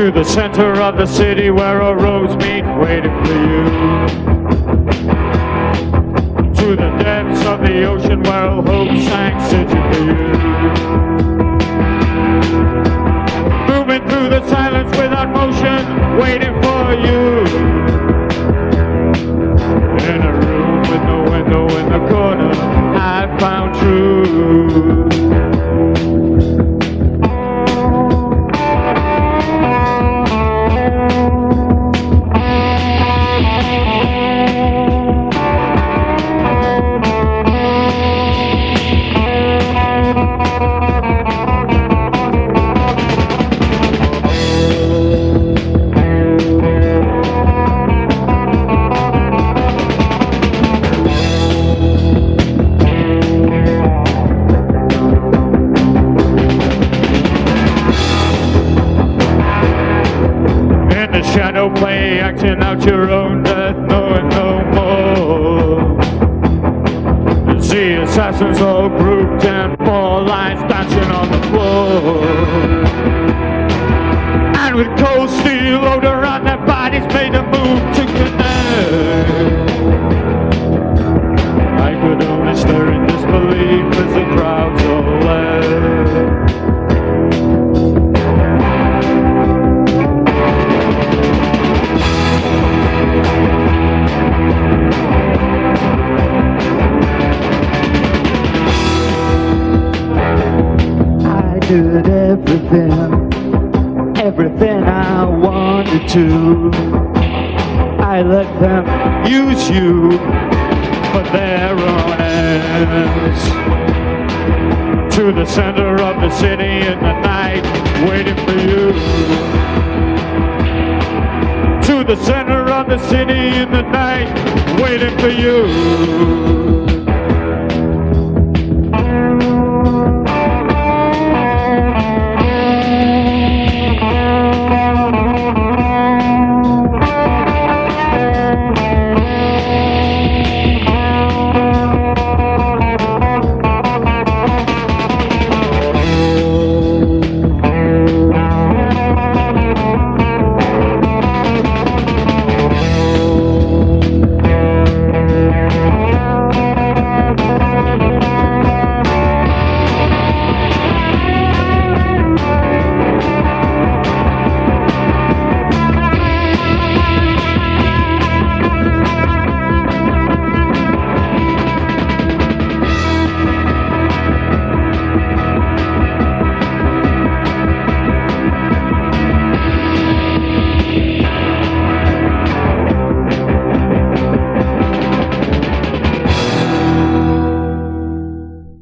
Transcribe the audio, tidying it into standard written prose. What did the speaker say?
To the center of the city where a roads meet, waiting for you. To the depths of the ocean where all hope sank, searching for you. Moving through the silence without motion, waiting for you. In a room with no window in the corner, I found truth. Shadow play, acting out your own death, knowing no more. See assassins all grouped and four lines dancing on the floor. And with cold steel odor on their bodies, made a move to connect. I could only stare in disbelief as the crowds all left. Did everything I wanted to. I let them use you for their own ends. To the center of the city in the night, waiting for you. To the center of the city in the night, waiting for you.